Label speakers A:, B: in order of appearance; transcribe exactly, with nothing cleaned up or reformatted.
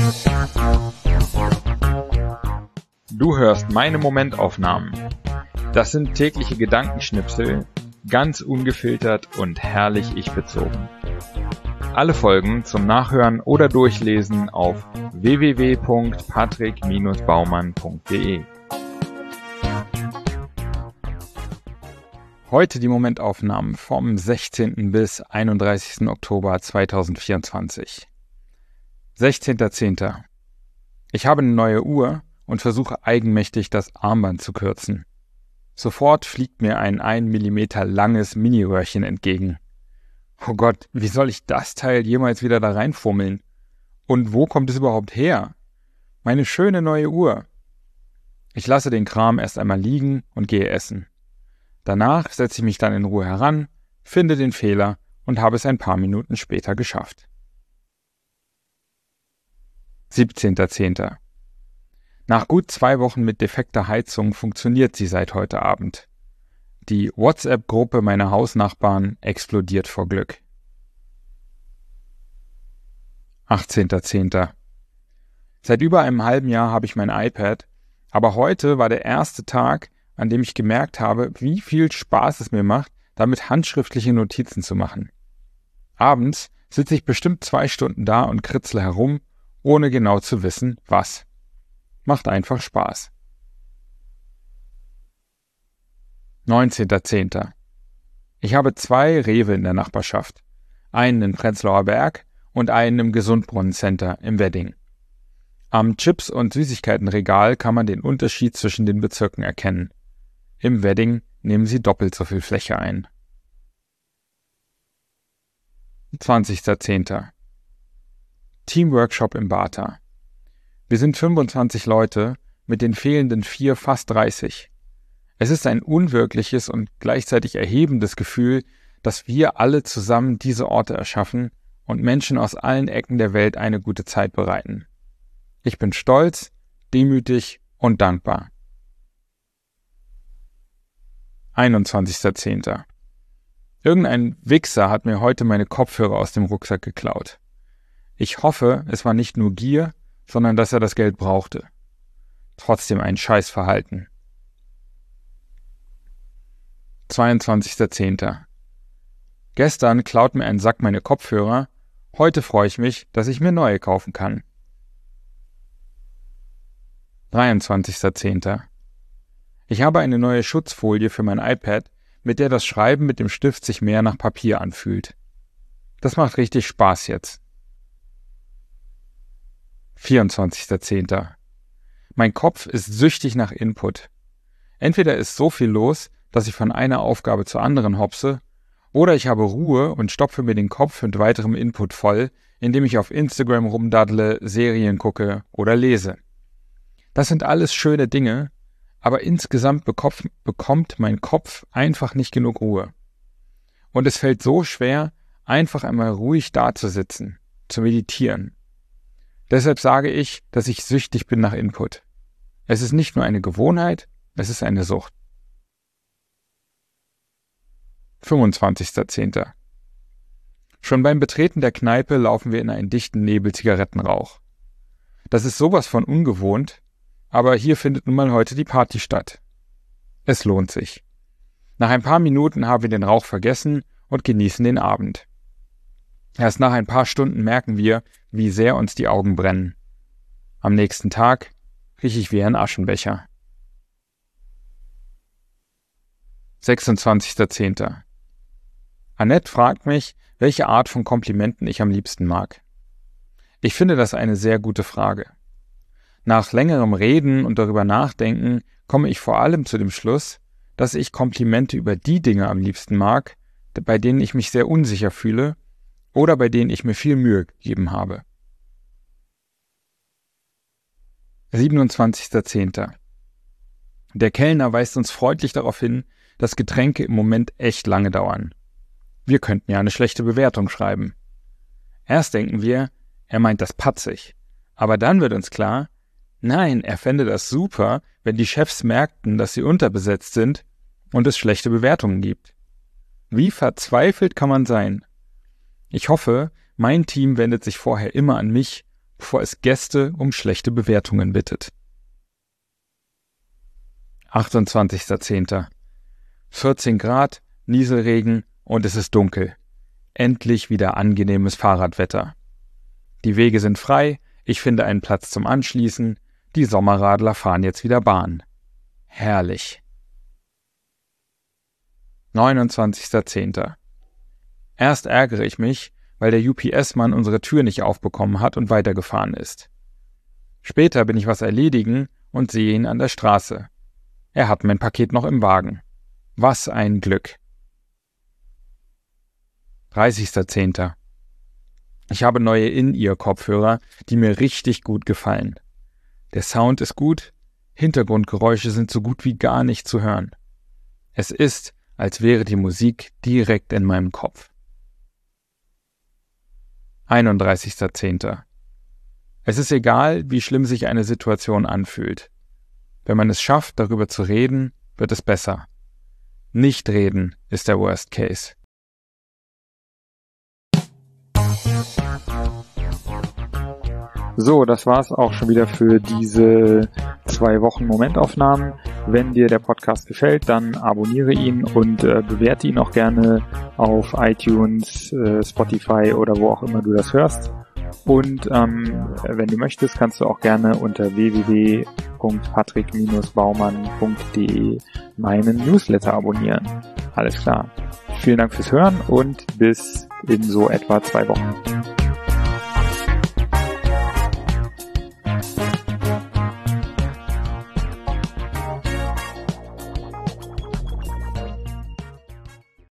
A: Du hörst meine Momentaufnahmen. Das sind tägliche Gedankenschnipsel, ganz ungefiltert und herrlich ich-bezogen. Alle Folgen zum Nachhören oder Durchlesen auf w w w punkt patrick Bindestrich baumann punkt d e. Heute die Momentaufnahmen vom sechzehnten bis einunddreißigsten Oktober zweitausendvierundzwanzig. sechzehnter zehnter Ich habe eine neue Uhr und versuche eigenmächtig das Armband zu kürzen. Sofort fliegt mir ein ein Millimeter langes Mini-Röhrchen entgegen. Oh Gott, wie soll ich das Teil jemals wieder da reinfummeln? Und wo kommt es überhaupt her? Meine schöne neue Uhr. Ich lasse den Kram erst einmal liegen und gehe essen. Danach setze ich mich dann in Ruhe heran, finde den Fehler und habe es ein paar Minuten später geschafft. siebzehnter zehnter Nach gut zwei Wochen mit defekter Heizung funktioniert sie seit heute Abend. Die WhatsApp-Gruppe meiner Hausnachbarn explodiert vor Glück. achtzehnter zehnter Seit über einem halben Jahr habe ich mein iPad, aber heute war der erste Tag, an dem ich gemerkt habe, wie viel Spaß es mir macht, damit handschriftliche Notizen zu machen. Abends sitze ich bestimmt zwei Stunden da und kritzle herum, ohne genau zu wissen, was. Macht einfach Spaß. neunzehnter zehnter Ich habe zwei Rewe in der Nachbarschaft. Einen in Prenzlauer Berg und einen im Gesundbrunnen-Center im Wedding. Am Chips- und Süßigkeitenregal kann man den Unterschied zwischen den Bezirken erkennen. Im Wedding nehmen sie doppelt so viel Fläche ein. zwanzigster zehnter Teamworkshop im Bata. Wir sind fünfundzwanzig Leute, mit den fehlenden vier fast dreißig. Es ist ein unwirkliches und gleichzeitig erhebendes Gefühl, dass wir alle zusammen diese Orte erschaffen und Menschen aus allen Ecken der Welt eine gute Zeit bereiten. Ich bin stolz, demütig und dankbar. einundzwanzigster zehnter Irgendein Wichser hat mir heute meine Kopfhörer aus dem Rucksack geklaut. Ich hoffe, es war nicht nur Gier, sondern dass er das Geld brauchte. Trotzdem ein Scheißverhalten. zweiundzwanzigster zehnter Gestern klaut mir ein Sack meine Kopfhörer, heute freue ich mich, dass ich mir neue kaufen kann. dreiundzwanzigster zehnter Ich habe eine neue Schutzfolie für mein iPad, mit der das Schreiben mit dem Stift sich mehr nach Papier anfühlt. Das macht richtig Spaß jetzt. vierundzwanzigster zehnter Mein Kopf ist süchtig nach Input. Entweder ist so viel los, dass ich von einer Aufgabe zur anderen hopse, oder ich habe Ruhe und stopfe mir den Kopf mit weiterem Input voll, indem ich auf Instagram rumdaddle, Serien gucke oder lese. Das sind alles schöne Dinge, aber insgesamt bekopf, bekommt mein Kopf einfach nicht genug Ruhe. Und es fällt so schwer, einfach einmal ruhig dazusitzen, zu meditieren. Deshalb sage ich, dass ich süchtig bin nach Input. Es ist nicht nur eine Gewohnheit, es ist eine Sucht. fünfundzwanzigster zehnter Schon beim Betreten der Kneipe laufen wir in einen dichten Nebel Zigarettenrauch. Das ist sowas von ungewohnt, aber hier findet nun mal heute die Party statt. Es lohnt sich. Nach ein paar Minuten haben wir den Rauch vergessen und genießen den Abend. Erst nach ein paar Stunden merken wir, wie sehr uns die Augen brennen. Am nächsten Tag rieche ich wie ein Aschenbecher. sechsundzwanzigster zehnter Annette fragt mich, welche Art von Komplimenten ich am liebsten mag. Ich finde das eine sehr gute Frage. Nach längerem Reden und darüber nachdenken komme ich vor allem zu dem Schluss, dass ich Komplimente über die Dinge am liebsten mag, bei denen ich mich sehr unsicher fühle oder bei denen ich mir viel Mühe gegeben habe. siebenundzwanzigster zehnter Der Kellner weist uns freundlich darauf hin, dass Getränke im Moment echt lange dauern. Wir könnten ja eine schlechte Bewertung schreiben. Erst denken wir, er meint das patzig. Aber dann wird uns klar, nein, er fände das super, wenn die Chefs merkten, dass sie unterbesetzt sind und es schlechte Bewertungen gibt. Wie verzweifelt kann man sein? Ich hoffe, mein Team wendet sich vorher immer an mich, bevor es Gäste um schlechte Bewertungen bittet. achtundzwanzigster zehnter vierzehn Grad, Nieselregen und es ist dunkel. Endlich wieder angenehmes Fahrradwetter. Die Wege sind frei, ich finde einen Platz zum Anschließen, die Sommerradler fahren jetzt wieder Bahn. Herrlich. neunundzwanzigster zehnter Erst ärgere ich mich, weil der U P S-Mann unsere Tür nicht aufbekommen hat und weitergefahren ist. Später bin ich was erledigen und sehe ihn an der Straße. Er hat mein Paket noch im Wagen. Was ein Glück. dreißigster zehnter Ich habe neue In-Ear-Kopfhörer, die mir richtig gut gefallen. Der Sound ist gut, Hintergrundgeräusche sind so gut wie gar nicht zu hören. Es ist, als wäre die Musik direkt in meinem Kopf. einunddreißigster zehnter Es ist egal, wie schlimm sich eine Situation anfühlt. Wenn man es schafft, darüber zu reden, wird es besser. Nicht reden ist der Worst Case.
B: So, das war's auch schon wieder für diese zwei Wochen Momentaufnahmen. Wenn dir der Podcast gefällt, dann abonniere ihn und äh, bewerte ihn auch gerne auf iTunes, äh, Spotify oder wo auch immer du das hörst. Und ähm, wenn du möchtest, kannst du auch gerne unter w w w punkt patrick Bindestrich baumann punkt d e meinen Newsletter abonnieren. Alles klar. Vielen Dank fürs Hören und bis in so etwa zwei Wochen.